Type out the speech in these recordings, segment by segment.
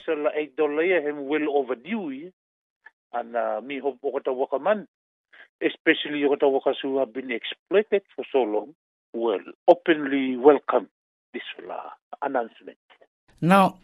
this $8 him well overdue. And me hope okata wakaman, especially okata wakas who have been exploited for so long, will openly welcome this announcement. Now,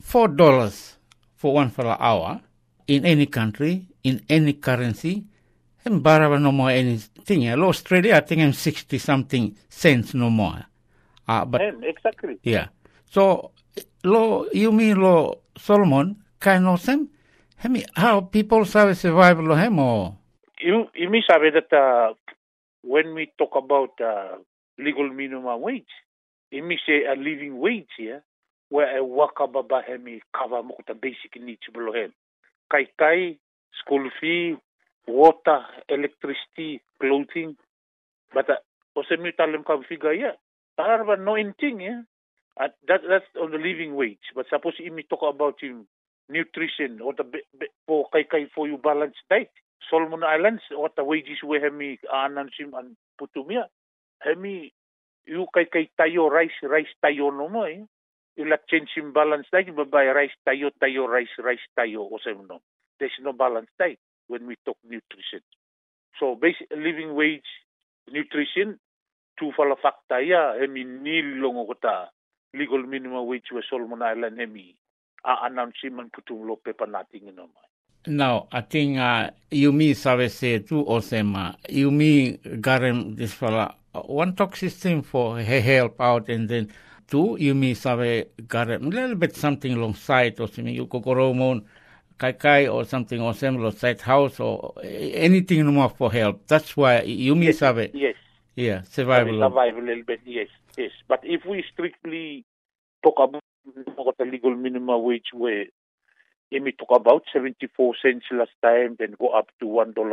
$4 for $1 hour in any country, in any currency, and baraba no more anything. Lo Australia, I think 60-something cents no more. But exactly. Yeah. So, you mean Solomon, kind of them? How people survive lo him or? You may say that when we talk about legal minimum wage, you may say a living wage here, where a worker baba hemi cover mo the basic needs below him. Kai, school fee, water, electricity, clothing. But also me tell them come figure yeah. However, no anything yeah. That's on the living wage. But suppose you me talk about him nutrition or the for kai for you balanced diet. Solomon Islands what the wages where hemi announce him and put to me. Hemi you kai tayo rice tayo no mo eh. You like change him balanced diet but buy rice tayo rice tayo or something no. There's no balanced diet when we talk nutrition. So basic living wage nutrition two fala factor ya hemi nil long kota legal minimum wage where Solomon Island hemi announce him and put lo paper nothing in no. Now, I think you me sabe say too Osema. You me garem this fella one talk system for help out and then two you me sabe garem a little bit something alongside or something you kokoromon kai or something or similar side house or anything no more for help. That's why you me sabe. Yes. Yeah, survival a little bit. Yes. But if we strictly talk about the legal minimum wage where we talk about 74 cents last time, then go up to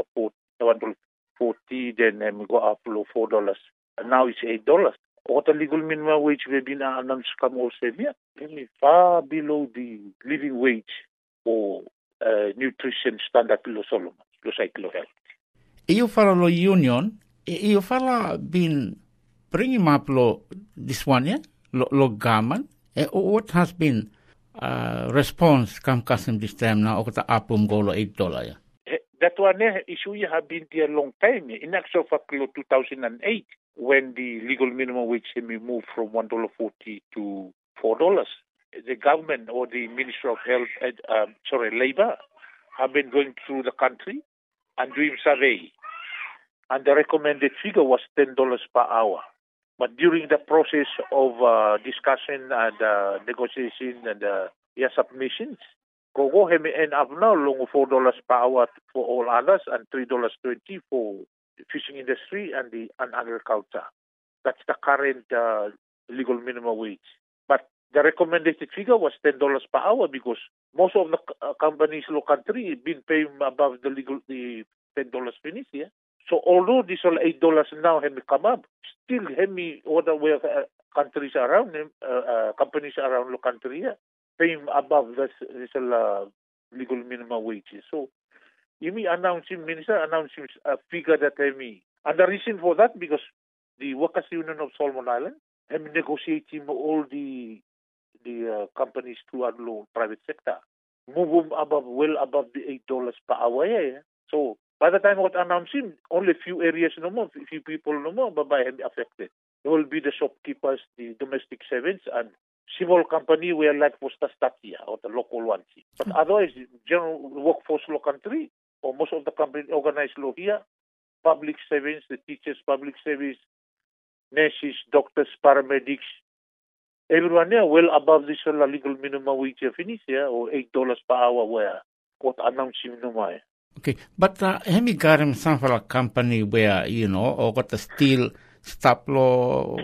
$1.40, then we go up to $4. And now it's $8. What the legal minimum wage we've been announced come also here, far below the living wage or nutrition standard below Solomon, below health. You follow union, you follow been bringing up this one, yeah? Lo government. What has been response come custom this time now okata apum golo $8 yeah. That one issue have been there a long time. In actual fact 2008 when the legal minimum wage moved from $1.40 to $4. The government or the Ministry of Health Labor have been going through the country and doing survey. And the recommended figure was $10 per hour. But during the process of discussion and negotiation and submissions, Kogo hemi end up now long $4 per hour for all others and $3.20 for the fishing industry and agriculture. That's the current legal minimum wage. But the recommended figure was $10 per hour because most of the companies in the country have been paying above the $10 finish here. So although this all $8 now have come up, still other countries around companies around the country paying above this legal minimum wages. So minister announcing a figure that and the reason for that because the Workers Union of Solomon Island have negotiating all the companies to the private sector, move them well above the $8 per hour. Yeah. So by the time what announcing, only few areas no more, few people no more, but by affected. There will be the shopkeepers, the domestic servants, and small company where like for Stastatia or the local ones. But otherwise, general workforce law country, or most of the company organized law here, public servants, the teachers, public service, nurses, doctors, paramedics, everyone there well above this legal minimum wage finish here, or $8 per hour where what announcing no more. Okay, but hemi garim some for a company where or got the steel stop law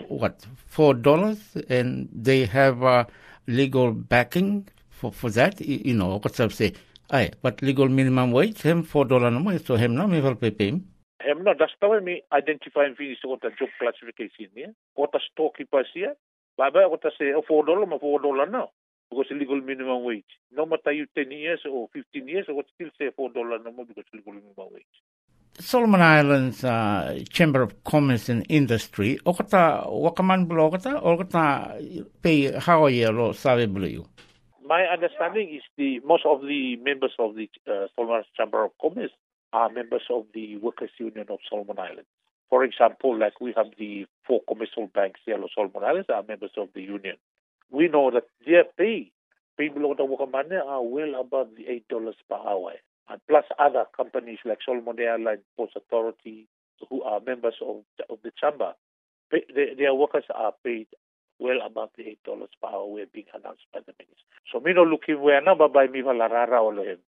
$4 and they have legal backing for that got some say but legal minimum wage him $4 no more so him no me will pay him. Him no that's how me identify and finish what the job classification here what the storekeepers here but what I say $4 now. Because legal minimum wage. No matter you 10 years or 15 years, I would still say $4 no more because legal minimum wage. Solomon Islands Chamber of Commerce and Industry, okata wakaman bulo okata pay how a year lo sabe bulo you. My understanding is most of the members of the Solomon Islands Chamber of Commerce are members of the Workers' Union of Solomon Islands. For example, like we have the 4 commercial banks here on Solomon Islands are members of the union. We know that their pay below the worker money are well above the $8 per hour. And plus other companies like Solomon Airlines, Ports Authority, who are members of the chamber, their workers are paid well above the $8 per hour we're being announced by the minister. So me no looking where number by me valarara or him.